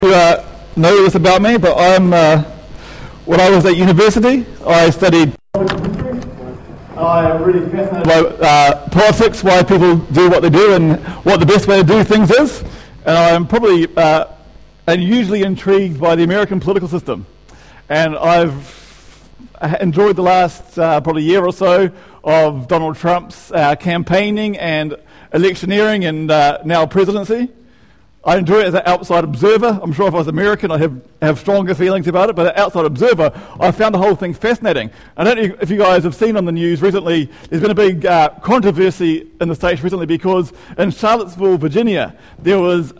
You know this about me, but when I was at university, I studied I'm really fascinated by politics, why people do what they do, and what the best way to do things is. And I'm probably unusually intrigued by the American political system. And I've enjoyed the last probably year or so of Donald Trump's campaigning and electioneering and now presidency. I enjoy it as an outside observer. I'm sure if I was American, I'd have stronger feelings about it, but as an outside observer, I found the whole thing fascinating. I don't know if you guys have seen on the news recently, there's been a big controversy in the States recently because in Charlottesville, Virginia, there was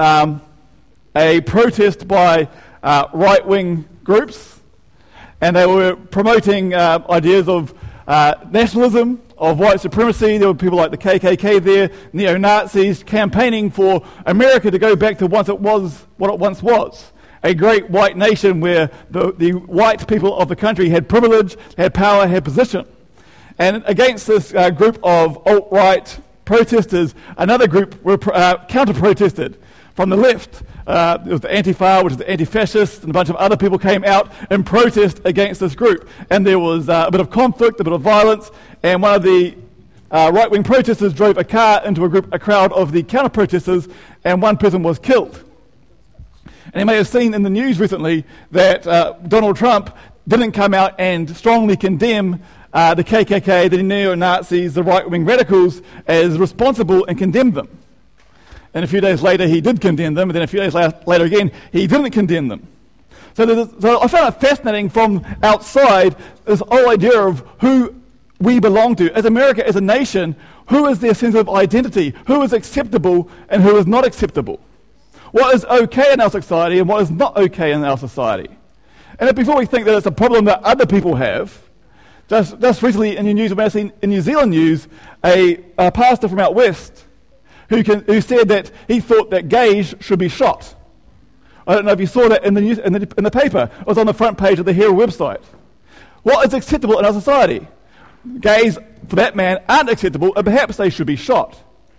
a protest by right-wing groups, and they were promoting ideas of nationalism, of white supremacy. There were people like the KKK there, neo-Nazis, campaigning for America to go back to what it once was, a great white nation where the white people of the country had privilege, had power, had position. And against this group of alt-right protesters, another group were counter-protested from the left. It was the Antifa, which is the anti-fascists, and a bunch of other people came out and protest against this group. And there was a bit of conflict, a bit of violence, and one of the right-wing protesters drove a car into a crowd of the counter-protesters, and one person was killed. And you may have seen in the news recently that Donald Trump didn't come out and strongly condemn the KKK, the neo-Nazis, the right-wing radicals as responsible and condemn them. And a few days later, he did condemn them, and then a few days later again, he didn't condemn them. So I found it fascinating from outside, this whole idea of who we belong to. As America, as a nation, who is their sense of identity? Who is acceptable and who is not acceptable? What is okay in our society and what is not okay in our society? And before we think that it's a problem that other people have, just recently in the news, when I seen in New Zealand news, a pastor from out west who said that he thought that gays should be shot. I don't know if you saw that in the news, in the paper. It was on the front page of the Herald website. What is acceptable in our society? Gays, for that man, aren't acceptable, and perhaps they should be shot.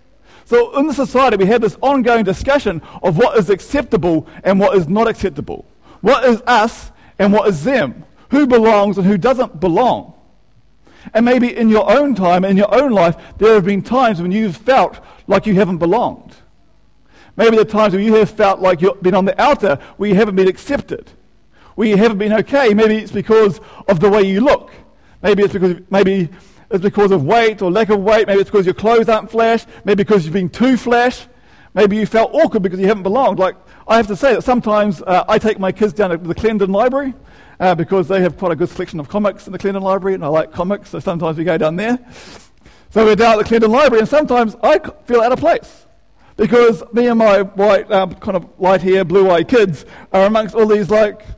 So in the society, we have this ongoing discussion of what is acceptable and what is not acceptable. What is us and what is them? Who belongs and who doesn't belong? And maybe in your own time, in your own life, there have been times when you've felt like you haven't belonged. Maybe the times when you have felt like you've been on the outer, where you haven't been accepted, where you haven't been okay. Maybe it's because of the way you look. Maybe it's because of weight or lack of weight. Maybe it's because your clothes aren't flash. Maybe because you've been too flash. Maybe you felt awkward because you haven't belonged. Like, I have to say that sometimes I take my kids down to the Clendon Library because they have quite a good selection of comics in the Clendon Library, and I like comics, so sometimes we go down there. So we're down at the Clendon Library, and sometimes I feel out of place because me and my white, kind of light hair, blue-eyed kids are amongst all these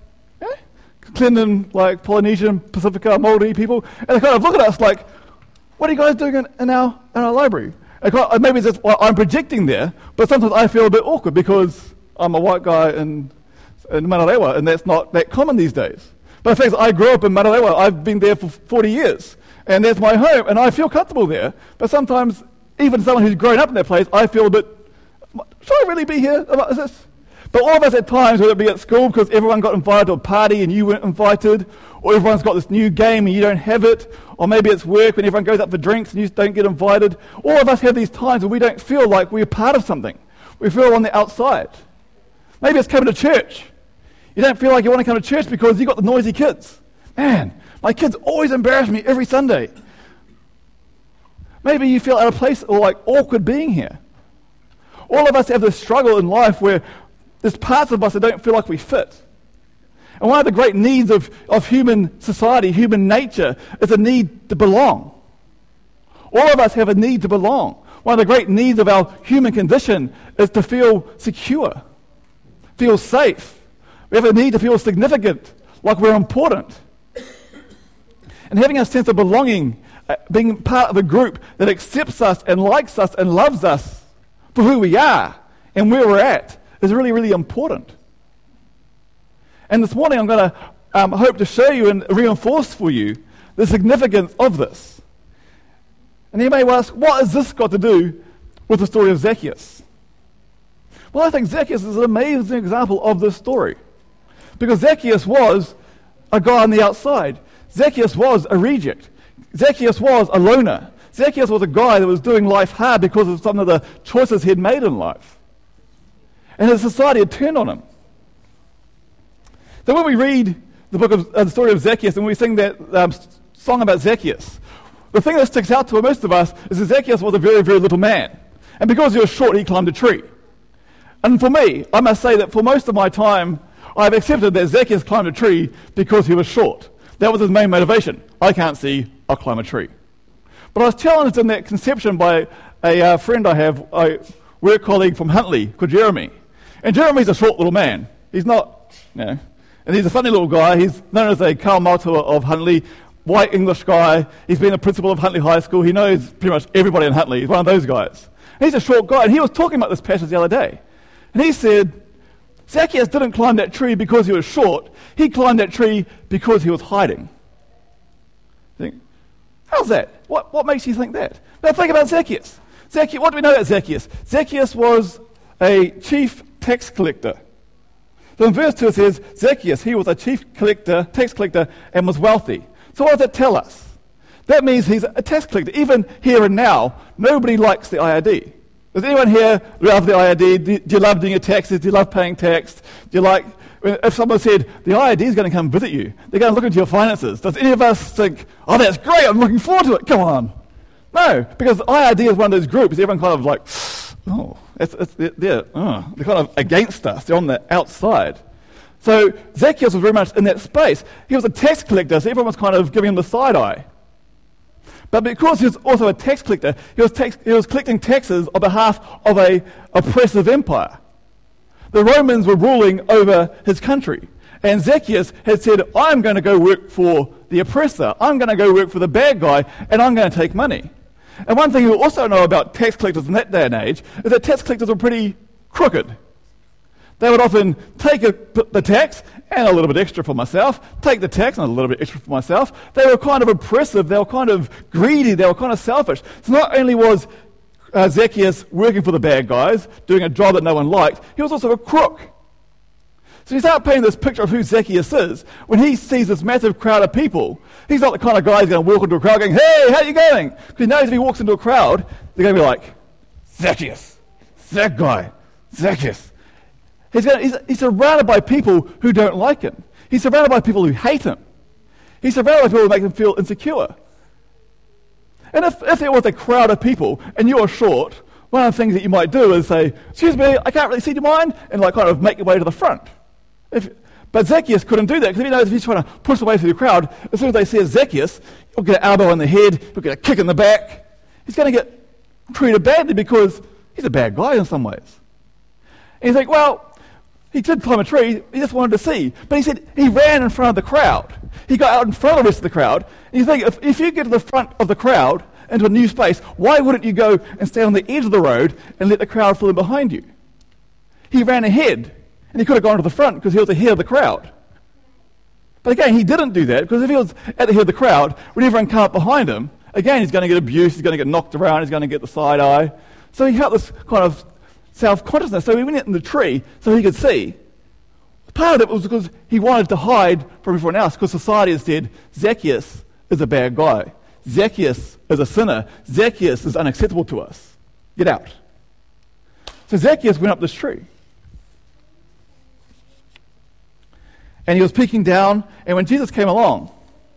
Clendon, Polynesian, Pacifica, Maori people, and they kind of look at us like, "What are you guys doing in our library?" And maybe it's just I'm projecting there, but sometimes I feel a bit awkward because I'm a white guy in Manarewa, and that's not that common these days. But the fact is, I grew up in Manarewa. I've been there for 40 years. And that's my home, and I feel comfortable there. But sometimes, even someone who's grown up in that place, I feel a bit, should I really be here? Is this? But all of us at times, whether it be at school because everyone got invited to a party and you weren't invited, or everyone's got this new game and you don't have it, or maybe it's work when everyone goes up for drinks and you don't get invited. All of us have these times when we don't feel like we're part of something. We feel on the outside. Maybe it's coming to church. You don't feel like you want to come to church because you've got the noisy kids. Man, my kids always embarrass me every Sunday. Maybe you feel out of place or like awkward being here. All of us have this struggle in life where there's parts of us that don't feel like we fit. And one of the great needs of human society, human nature, is a need to belong. All of us have a need to belong. One of the great needs of our human condition is to feel secure, feel safe. We have a need to feel significant, like we're important. And having a sense of belonging, being part of a group that accepts us and likes us and loves us for who we are and where we're at is really, really important. And this morning I'm going to hope to show you and reinforce for you the significance of this. And you may ask, what has this got to do with the story of Zacchaeus? Well, I think Zacchaeus is an amazing example of this story. Because Zacchaeus was a guy on the outside. Zacchaeus was a reject. Zacchaeus was a loner. Zacchaeus was a guy that was doing life hard because of some of the choices he had made in life. And his society had turned on him. So when we read the story of Zacchaeus and we sing that song about Zacchaeus, the thing that sticks out to most of us is that Zacchaeus was a very, very little man. And because he was short, he climbed a tree. And for me, I must say that for most of my time, I've accepted that Zacchaeus climbed a tree because he was short. That was his main motivation. I can't see, I'll climb a tree. But I was challenged in that conception by a friend I have, a work colleague from Huntly called Jeremy. And Jeremy's a short little man. He's not, and he's a funny little guy. He's known as a Karl Matua of Huntly, white English guy. He's been a principal of Huntly High School. He knows pretty much everybody in Huntly. He's one of those guys. And he's a short guy, and he was talking about this passage the other day. And he said, Zacchaeus didn't climb that tree because he was short. He climbed that tree because he was hiding. Think, how's that? What makes you think that? Now think about Zacchaeus. What do we know about Zacchaeus? Zacchaeus was a chief tax collector. So in verse 2 it says, Zacchaeus, he was a tax collector, and was wealthy. So what does that tell us? That means he's a tax collector. Even here and now, nobody likes the IRD. Does anyone here love the IRD? Do you love doing your taxes? Do you love paying tax? Do you like, if someone said, the IRD is going to come visit you, they're going to look into your finances, does any of us think, oh, that's great, I'm looking forward to it, come on? No, because the IRD is one of those groups, everyone kind of like, oh, they're kind of against us, they're on the outside. So Zacchaeus was very much in that space. He was a tax collector, so everyone was kind of giving him the side eye. But because he was also a tax collector, he was collecting taxes on behalf of an oppressive empire. The Romans were ruling over his country. And Zacchaeus had said, I'm going to go work for the oppressor. I'm going to go work for the bad guy, and I'm going to take money. And one thing you also know about tax collectors in that day and age is that tax collectors were pretty crooked. They would often take the tax and a little bit extra for myself, take the tax and a little bit extra for myself. They were kind of oppressive, they were kind of greedy, they were kind of selfish. So not only was Zacchaeus working for the bad guys, doing a job that no one liked, he was also a crook. So you start painting this picture of who Zacchaeus is. When he sees this massive crowd of people, he's not the kind of guy who's going to walk into a crowd going, hey, how you going? Because he knows if he walks into a crowd, they're going to be like, Zacchaeus, that guy, Zacchaeus. He's surrounded by people who don't like him. He's surrounded by people who hate him. He's surrounded by people who make him feel insecure. And if there was a crowd of people and you're short, one of the things that you might do is say, excuse me, I can't really see, do you mind? And like kind of make your way to the front. But Zacchaeus couldn't do that because he knows if he's trying to push away through the crowd, as soon as they see Zacchaeus, he'll get an elbow in the head, he'll get a kick in the back. He's going to get treated badly because he's a bad guy in some ways. And you think, well, he did climb a tree, he just wanted to see. But he said he ran in front of the crowd. He got out in front of the rest of the crowd. And you think, if you get to the front of the crowd, into a new space, why wouldn't you go and stay on the edge of the road and let the crowd fill in behind you? He ran ahead, and he could have gone to the front because he was ahead of the crowd. But again, he didn't do that because if he was at the head of the crowd, when everyone came up behind him, again, he's going to get abused, he's going to get knocked around, he's going to get the side eye. So he had this kind of self-consciousness. So he went in the tree so he could see. Part of it was because he wanted to hide from everyone else because society has said, Zacchaeus is a bad guy. Zacchaeus is a sinner. Zacchaeus is unacceptable to us. Get out. So Zacchaeus went up this tree. And he was peeking down, and when Jesus came along,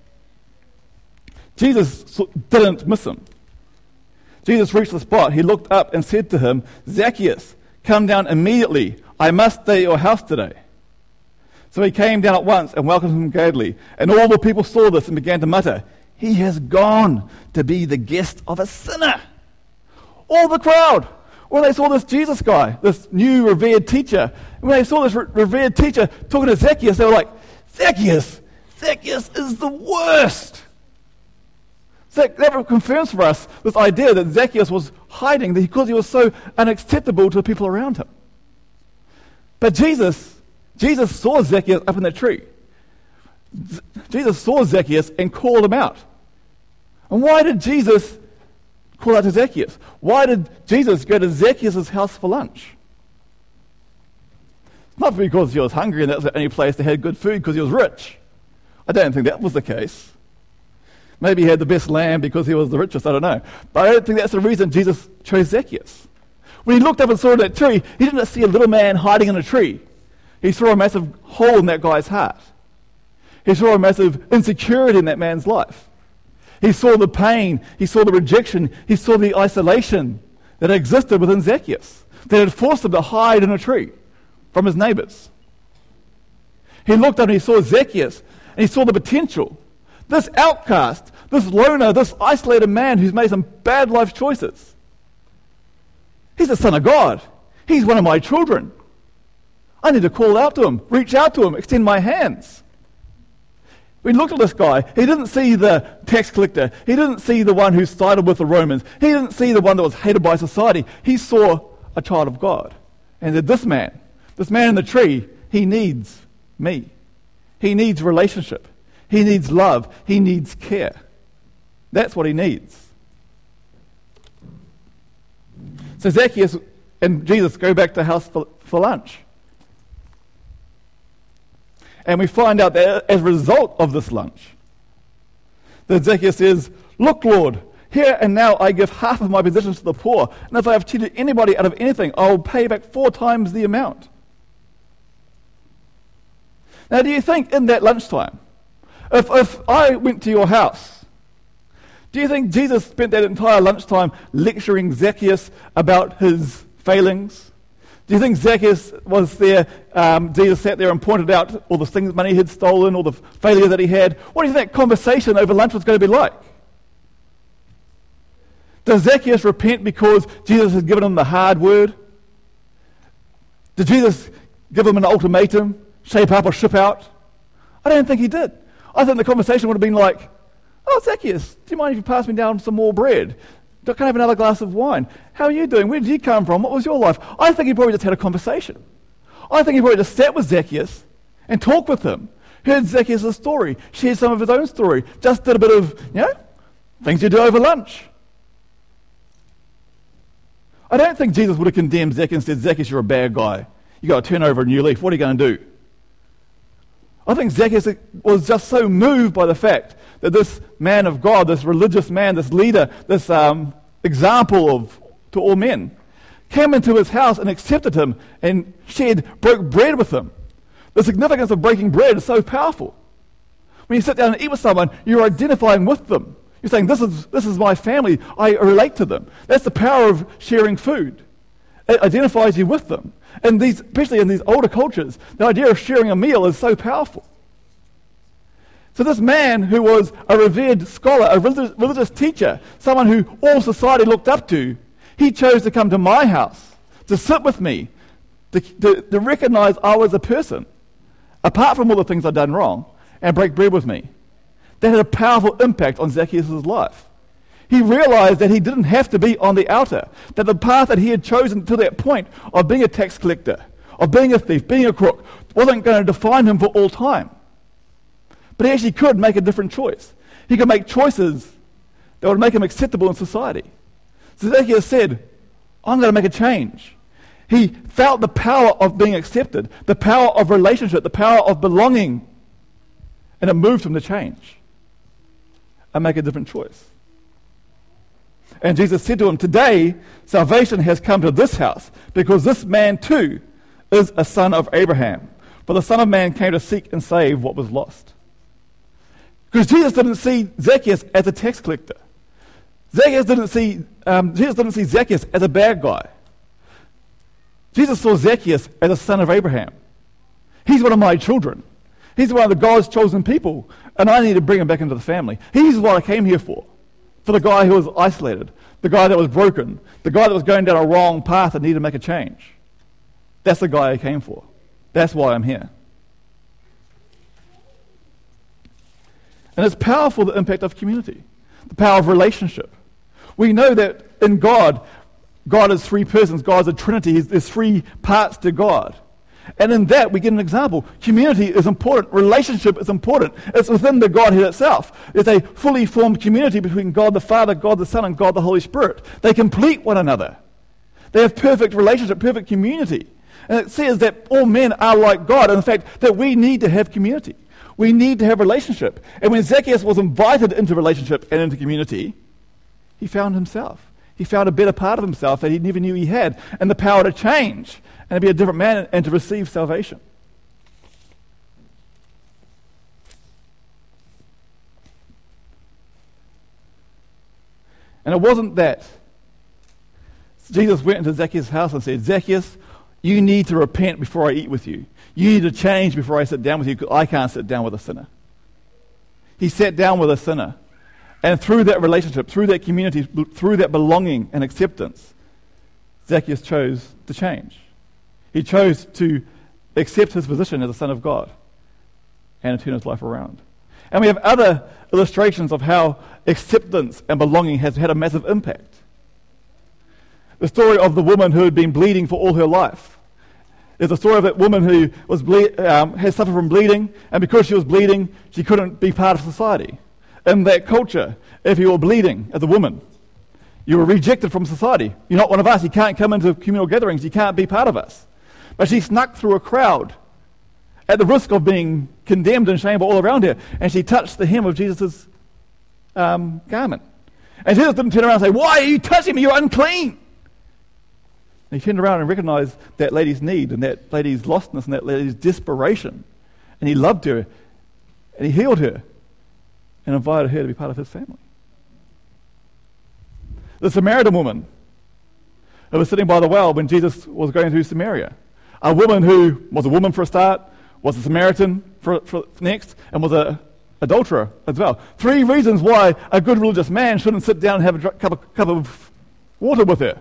Jesus didn't miss him. Jesus reached the spot. He looked up and said to him, Zacchaeus, come down immediately. I must stay at your house today. So he came down at once and welcomed him gladly. And all the people saw this and began to mutter, he has gone to be the guest of a sinner. All the crowd, when they saw this Jesus guy, this new revered teacher, when they saw this revered teacher talking to Zacchaeus, they were like, Zacchaeus is the worst. So that confirms for us this idea that Zacchaeus was hiding because he was so unacceptable to the people around him. But Jesus saw Zacchaeus up in that tree. Jesus saw Zacchaeus and called him out. And why did Jesus call out to Zacchaeus? Why did Jesus go to Zacchaeus' house for lunch? Not because he was hungry and that was the only place they had good food because he was rich. I don't think that was the case. Maybe he had the best lamb because he was the richest, I don't know. But I don't think that's the reason Jesus chose Zacchaeus. When he looked up and saw that tree, he didn't see a little man hiding in a tree. He saw a massive hole in that guy's heart. He saw a massive insecurity in that man's life. He saw the pain, he saw the rejection, he saw the isolation that existed within Zacchaeus, that had forced him to hide in a tree from his neighbors. He looked up and he saw Zacchaeus, and he saw the potential. This outcast, this loner, this isolated man who's made some bad life choices. He's the Son of God. He's one of my children. I need to call out to him, reach out to him, extend my hands. When he looked at this guy, he didn't see the tax collector. He didn't see the one who sided with the Romans. He didn't see the one that was hated by society. He saw a child of God. And said, this man in the tree, he needs me. He needs relationship. He needs love. He needs care. That's what he needs. So Zacchaeus and Jesus go back to the house for lunch. And we find out that as a result of this lunch, that Zacchaeus says, look, Lord, here and now I give half of my possessions to the poor, and if I have cheated anybody out of anything, I will pay back 4 times the amount. Now, do you think in that lunchtime, if I went to your house, do you think Jesus spent that entire lunchtime lecturing Zacchaeus about his failings? Do you think Zacchaeus was there, Jesus sat there and pointed out all the things, money he had stolen, all the failure that he had? What do you think that conversation over lunch was going to be like? Does Zacchaeus repent because Jesus had given him the hard word? Did Jesus give him an ultimatum, shape up or ship out? I don't think he did. I think the conversation would have been like, oh, Zacchaeus, do you mind if you pass me down some more bread? Can I have another glass of wine? How are you doing? Where did you come from? What was your life? I think he probably just had a conversation. I think he probably just sat with Zacchaeus and talked with him, heard Zacchaeus' story, shared some of his own story, just did a bit of, things you do over lunch. I don't think Jesus would have condemned Zacchaeus and said, Zacchaeus, you're a bad guy. You got to turn over a new leaf. What are you going to do? I think Zacchaeus was just so moved by the fact that this man of God, this religious man, this leader, this example to all men, came into his house and accepted him and broke bread with him. The significance of breaking bread is so powerful. When you sit down and eat with someone, you're identifying with them. You're saying, this is my family. I relate to them. That's the power of sharing food. It identifies you with them. And especially in these older cultures, the idea of sharing a meal is so powerful. So this man who was a revered scholar, a religious teacher, someone who all society looked up to, he chose to come to my house, to sit with me, to recognize I was a person, apart from all the things I'd done wrong, and break bread with me. That had a powerful impact on Zacchaeus' life. He realized that he didn't have to be on the outer, that the path that he had chosen to that point of being a tax collector, of being a thief, being a crook, wasn't going to define him for all time. But he actually could make a different choice. He could make choices that would make him acceptable in society. So Zacchaeus said, I'm going to make a change. He felt the power of being accepted, the power of relationship, the power of belonging, and it moved him to change and make a different choice. And Jesus said to him, today salvation has come to this house because this man too is a son of Abraham. For the Son of Man came to seek and save what was lost. Because Jesus didn't see Zacchaeus as a tax collector. Jesus didn't see Zacchaeus as a bad guy. Jesus saw Zacchaeus as a son of Abraham. He's one of my children. He's one of the God's chosen people, and I need to bring him back into the family. He's what I came here for the guy who was isolated, the guy that was broken, the guy that was going down a wrong path and needed to make a change. That's the guy I came for. That's why I'm here. And it's powerful, the impact of community, the power of relationship. We know that in God is 3 persons. God is a Trinity. There's 3 parts to God. And in that, we get an example. Community is important. Relationship is important. It's within the Godhead itself. It's a fully formed community between God the Father, God the Son, and God the Holy Spirit. They complete one another. They have perfect relationship, perfect community. And it says that all men are like God, and in fact, that we need to have community. We need to have relationship. And when Zacchaeus was invited into relationship and into community, he found himself. He found a better part of himself that he never knew he had, and the power to change and to be a different man and to receive salvation. And it wasn't that Jesus went into Zacchaeus' house and said, Zacchaeus, you need to repent before I eat with you. You need to change before I sit down with you, because I can't sit down with a sinner. He sat down with a sinner. And through that relationship, through that community, through that belonging and acceptance, Zacchaeus chose to change. He chose to accept his position as a son of God and to turn his life around. And we have other illustrations of how acceptance and belonging has had a massive impact. The story of the woman who had been bleeding for all her life. There's a story of that woman who was had suffered from bleeding, and because she was bleeding, she couldn't be part of society. In that culture, if you were bleeding as a woman, you were rejected from society. You're not one of us. You can't come into communal gatherings. You can't be part of us. But she snuck through a crowd at the risk of being condemned and shamed all around her, and she touched the hem of Jesus' garment. And Jesus didn't turn around and say, "Why are you touching me? You're unclean." And he turned around and recognized that lady's need and that lady's lostness and that lady's desperation. And he loved her and he healed her and invited her to be part of his family. The Samaritan woman who was sitting by the well when Jesus was going through Samaria. A woman who was a woman for a start, was a Samaritan for next, and was an adulterer as well. 3 reasons why a good religious man shouldn't sit down and have a cup of water with her.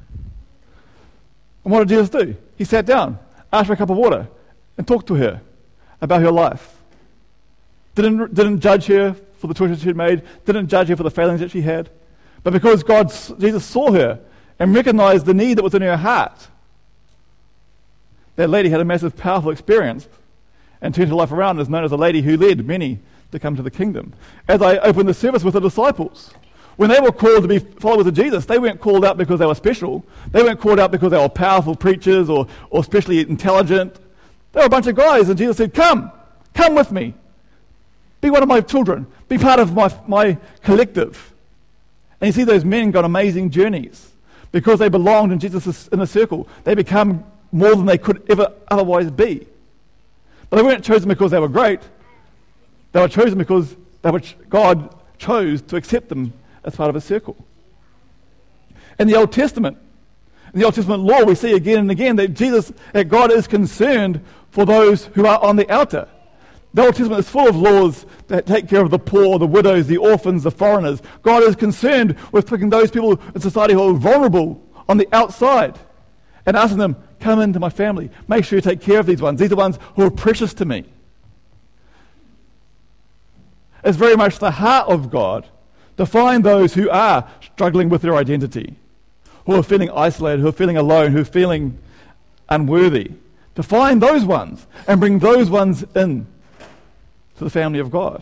And what did Jesus do? He sat down, asked for a cup of water, and talked to her about her life. Didn't judge her for the choices she had made, didn't judge her for the failings that she had. But because Jesus saw her and recognized the need that was in her heart, that lady had a massive, powerful experience and turned her life around and is known as a lady who led many to come to the kingdom. As I opened the service with the disciples, when they were called to be followers of Jesus, they weren't called out because they were special. They weren't called out because they were powerful preachers or especially intelligent. They were a bunch of guys, and Jesus said, come with me. Be one of my children. Be part of my collective. And you see those men got amazing journeys. Because they belonged in Jesus' inner circle, they become more than they could ever otherwise be. But they weren't chosen because they were great. They were chosen because God chose to accept them as part of his circle. In the Old Testament law, we see again and again that God is concerned for those who are on the outer. The Old Testament is full of laws that take care of the poor, the widows, the orphans, the foreigners. God is concerned with picking those people in society who are vulnerable on the outside and asking them, come into my family. Make sure you take care of these ones. These are ones who are precious to me. It's very much the heart of God to find those who are struggling with their identity, who are feeling isolated, who are feeling alone, who are feeling unworthy, to find those ones and bring those ones in to the family of God.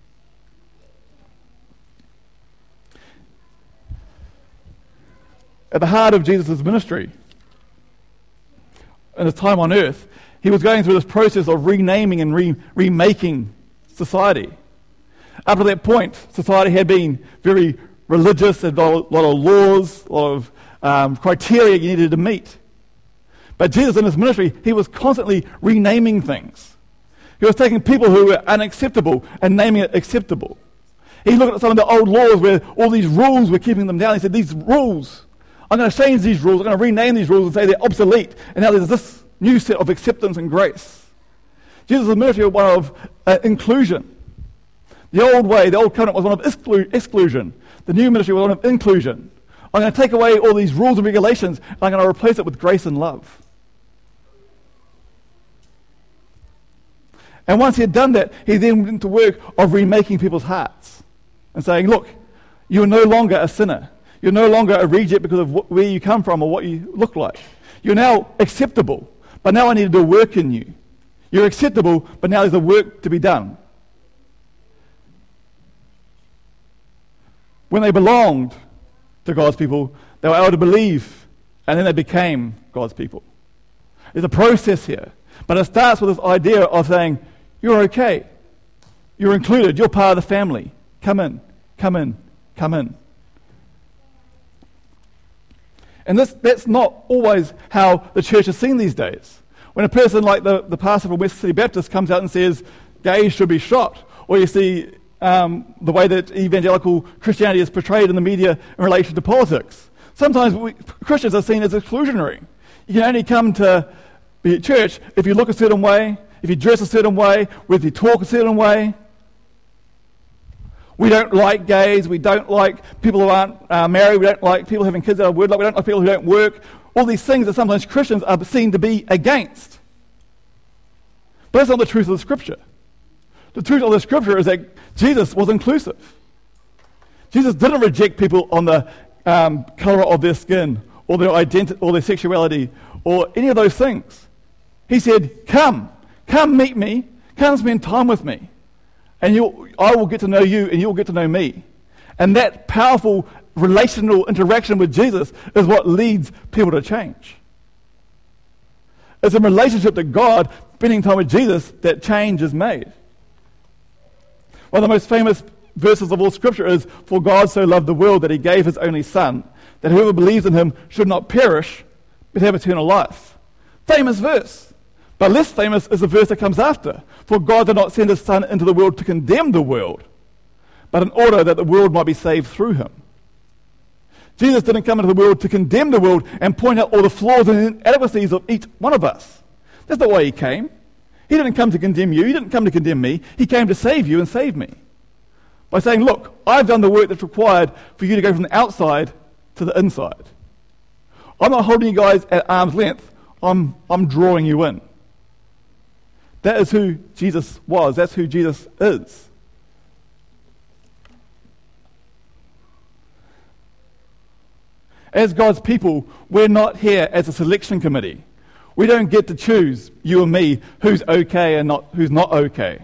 At the heart of Jesus' ministry, in his time on earth, he was going through this process of renaming and remaking society. Up to that point, society had been very religious, a lot of laws, a lot of criteria you needed to meet. But Jesus in his ministry, he was constantly renaming things. He was taking people who were unacceptable and naming it acceptable. He looked at some of the old laws where all these rules were keeping them down. He said, these rules, I'm going to change these rules, I'm going to rename these rules and say they're obsolete. And now there's this new set of acceptance and grace. Jesus' ministry was one of inclusion. The old way, the old covenant was one of exclusion. The new ministry was one of inclusion. I'm going to take away all these rules and regulations and I'm going to replace it with grace and love. And once he had done that, he then went into work of remaking people's hearts and saying, look, you're no longer a sinner. You're no longer a reject because of where you come from or what you look like. You're now acceptable, but now I need to do work in you. You're acceptable, but now there's a work to be done. When they belonged to God's people, they were able to believe, and then they became God's people. There's a process here. But it starts with this idea of saying, you're okay. You're included. You're part of the family. Come in, come in, come in. And that's not always how the church is seen these days. When a person like the pastor from West City Baptist comes out and says, gays should be shot, or you see the way that evangelical Christianity is portrayed in the media in relation to politics. Sometimes Christians are seen as exclusionary. You can only come to be at church if you look a certain way, if you dress a certain way, if you talk a certain way. We don't like gays, we don't like people who aren't married, we don't like people having kids out of wedlock, we don't like people who don't work. All these things that sometimes Christians are seen to be against. But that's not the truth of the Scripture. The truth of the Scripture is that Jesus was inclusive. Jesus didn't reject people on the colour of their skin, or their identity, or their sexuality, or any of those things. He said, come meet me, come spend time with me, and I will get to know you, and you'll get to know me. And that powerful relational interaction with Jesus is what leads people to change. It's a relationship to God, spending time with Jesus, that change is made. One of the most famous verses of all Scripture is, for God so loved the world that he gave his only Son, that whoever believes in him should not perish, but have eternal life. Famous verse. But less famous is the verse that comes after. For God did not send his Son into the world to condemn the world, but in order that the world might be saved through him. Jesus didn't come into the world to condemn the world and point out all the flaws and inadequacies of each one of us. That's not why he came. He didn't come to condemn you. He didn't come to condemn me. He came to save you and save me. By saying, look, I've done the work that's required for you to go from the outside to the inside. I'm not holding you guys at arm's length. I'm drawing you in. That is who Jesus was. That's who Jesus is. As God's people, we're not here as a selection committee. We don't get to choose, you and me, who's okay and who's not okay.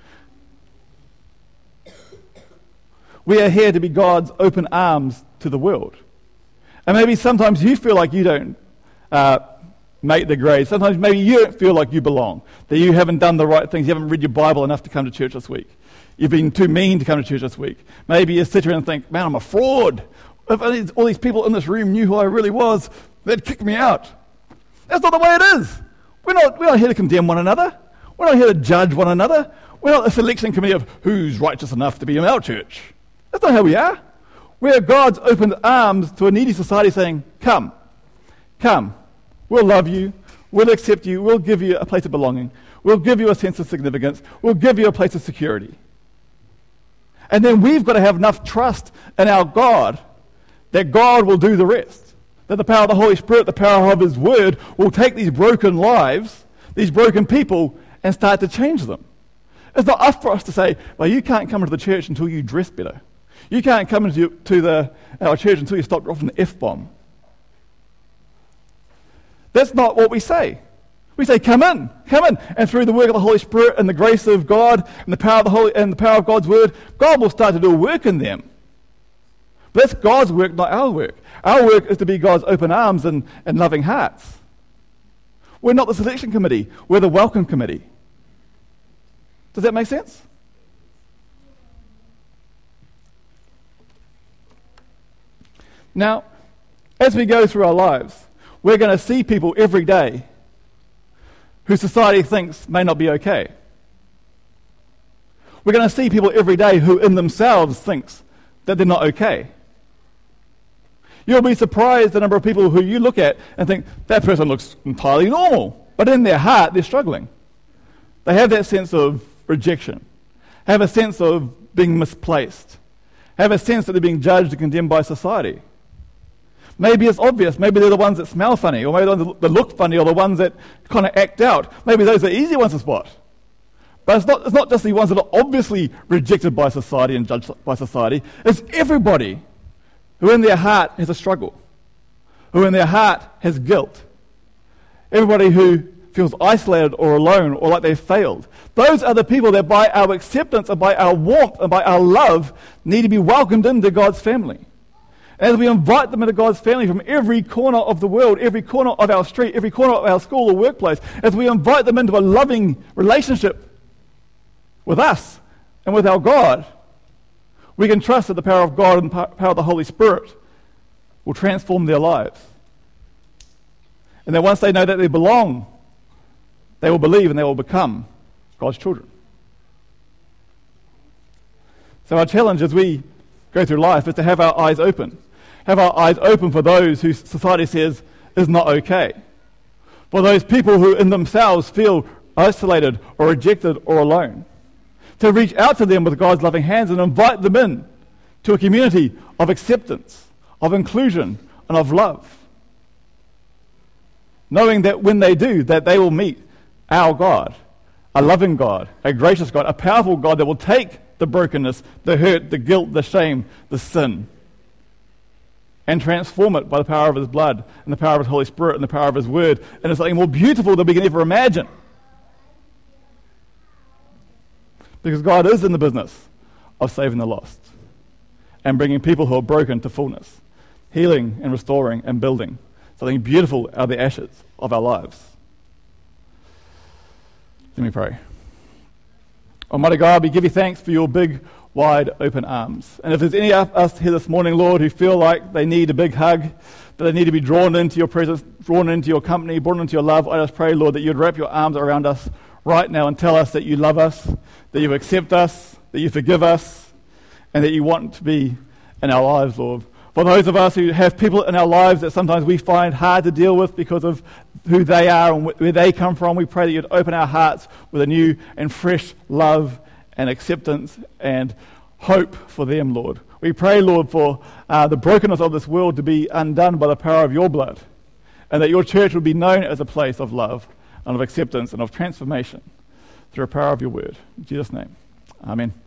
We are here to be God's open arms to the world. And maybe sometimes you feel like you don't make the grade. Sometimes maybe you don't feel like you belong, that you haven't done the right things. You haven't read your Bible enough to come to church this week. You've been too mean to come to church this week. Maybe you sit here and think, man, I'm a fraud. If all these people in this room knew who I really was, they'd kick me out. That's not the way it is. We're not here to condemn one another. We're not here to judge one another. We're not a selection committee of who's righteous enough to be in our church. That's not how we are. We're God's open arms to a needy society saying, come, we'll love you, we'll accept you, we'll give you a place of belonging, we'll give you a sense of significance, we'll give you a place of security. And then we've got to have enough trust in our God that God will do the rest. That the power of the Holy Spirit, the power of his word, will take these broken lives, these broken people, and start to change them. It's not up for us to say, well, you can't come into the church until you dress better. You can't come into our church until you stop dropping the F-bomb. That's not what we say. We say, come in. And through the work of the Holy Spirit and the grace of God and the power of God's word, God will start to do a work in them. But that's God's work, not our work. Our work is to be God's open arms and loving hearts. We're not the selection committee. We're the welcome committee. Does that make sense? Now, as we go through our lives, we're going to see people every day who society thinks may not be okay. We're going to see people every day who in themselves thinks that they're not okay. You'll be surprised the number of people who you look at and think, that person looks entirely normal. But in their heart, they're struggling. They have that sense of rejection, have a sense of being misplaced, have a sense that they're being judged and condemned by society. Maybe it's obvious. Maybe they're the ones that smell funny, or maybe the ones that look funny, or the ones that kind of act out. Maybe those are easy ones to spot. But it's not just the ones that are obviously rejected by society and judged by society. It's everybody who in their heart has a struggle, who in their heart has guilt. Everybody who feels isolated or alone or like they've failed. Those are the people that by our acceptance and by our warmth and by our love need to be welcomed into God's family. As we invite them into God's family from every corner of the world, every corner of our street, every corner of our school or workplace, as we invite them into a loving relationship with us and with our God, we can trust that the power of God and the power of the Holy Spirit will transform their lives. And that once they know that they belong, they will believe and they will become God's children. So our challenge as we go through life is to have our eyes open. Have our eyes open for those who society says is not okay. For those people who in themselves feel isolated or rejected or alone. To reach out to them with God's loving hands and invite them in to a community of acceptance, of inclusion, and of love. Knowing that when they do, that they will meet our God, a loving God, a gracious God, a powerful God that will take the brokenness, the hurt, the guilt, the shame, the sin, and transform it by the power of his blood and the power of his Holy Spirit and the power of his word into something more beautiful than we can ever imagine. Because God is in the business of saving the lost and bringing people who are broken to fullness, healing and restoring and building something beautiful out of the ashes of our lives. Let me pray. Almighty God, we give you thanks for your big, wide open arms. And if there's any of us here this morning, Lord, who feel like they need a big hug, that they need to be drawn into your presence, drawn into your company, drawn into your love, I just pray, Lord, that you'd wrap your arms around us right now and tell us that you love us, that you accept us, that you forgive us, and that you want to be in our lives, Lord. For those of us who have people in our lives that sometimes we find hard to deal with because of who they are and where they come from, we pray that you'd open our hearts with a new and fresh love and acceptance and hope for them, Lord. We pray, Lord, for the brokenness of this world to be undone by the power of your blood, and that your church would be known as a place of love and of acceptance and of transformation through the power of your word. In Jesus' name, amen.